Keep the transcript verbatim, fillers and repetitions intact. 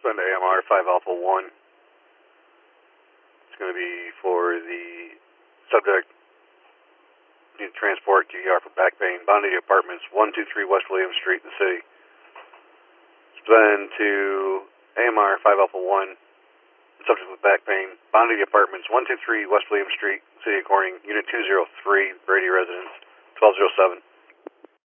respond to A M R five Alpha one. It's going to be for the subject need transport Q E R for back pain. Bondi Apartments, one two three West William Street in the city. Then to A M R five Alpha one, subject with back pain. Bondi Apartments, one two three West William Street, City of Corning, Unit two zero three, Brady Residence, twelve oh seven.